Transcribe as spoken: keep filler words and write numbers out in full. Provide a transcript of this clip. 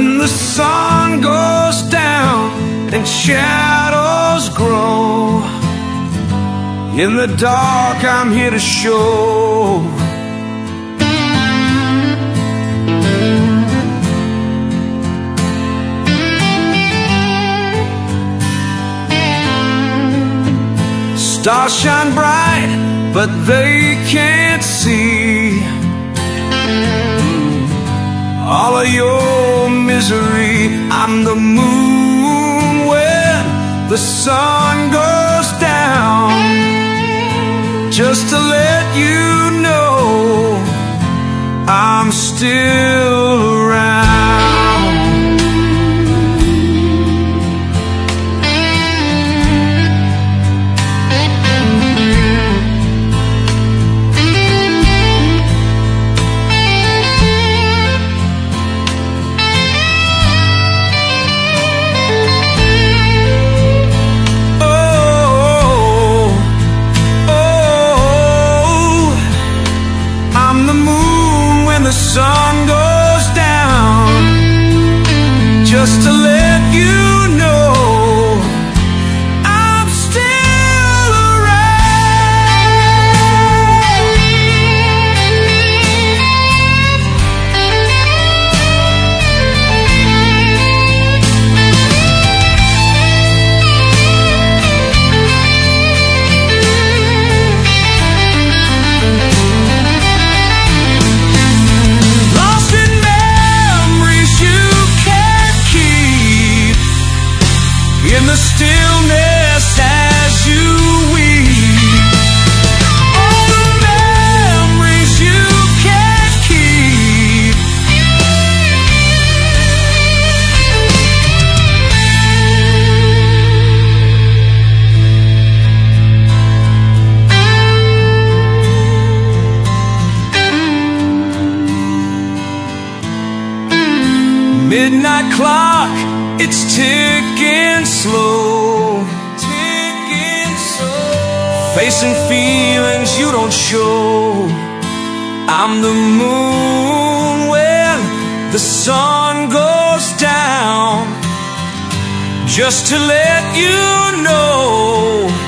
When the sun goes down and shadows grow, in the dark I'm here to show. Stars shine bright, but they can't see all of your misery. I'm the moon when the sun goes down, just to let you know I'm still around. The sun goes down, just to let you know I'm still in the stillness as you weep, all the memories you can't keep. Midnight clock, it's ticking slow, ticking slow, facing feelings you don't show. I'm the moon when the sun goes down, just to let you know